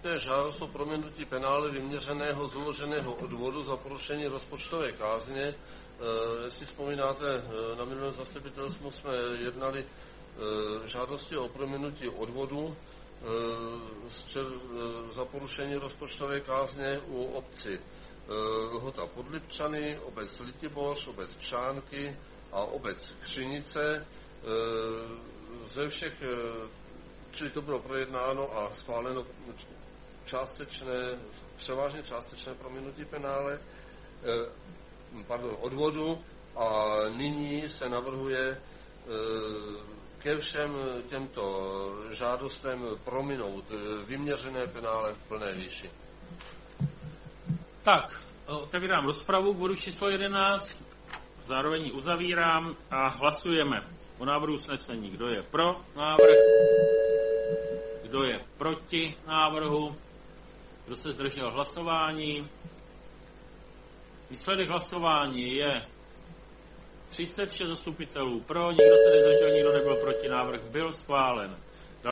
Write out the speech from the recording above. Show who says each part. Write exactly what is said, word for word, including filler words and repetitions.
Speaker 1: je žádost o prominutí penále vyměřeného z uloženého odvodu za porušení rozpočtové kázně. E, jestli vzpomínáte, na minulém zastupitelstvu jsme jednali e, žádosti o prominutí odvodu e, čer, e, za porušení rozpočtové kázně u obci e, Lhota pod Lipčany, obec Litiboř, obec Pšánky a obec Křinice. E, ze všech, e, čili to bylo projednáno a schváleno částečné, převážně částečné prominutí penále, e, pardon, odvodu, a nyní se navrhuje e, ke všem těmto žádostem prominout vyměřené penále v plné výši.
Speaker 2: Tak, otevírám rozpravu k bodu číslo jedenáct, zároveň ji uzavírám a hlasujeme o návrhu usnesení. Kdo je pro návrh? Kdo je proti návrhu? Kdo se zdržel hlasování? Výsledek hlasování je třicet šest zastupitelů pro, nikdo se nezdržel, nikdo nebyl proti, návrh byl schválen.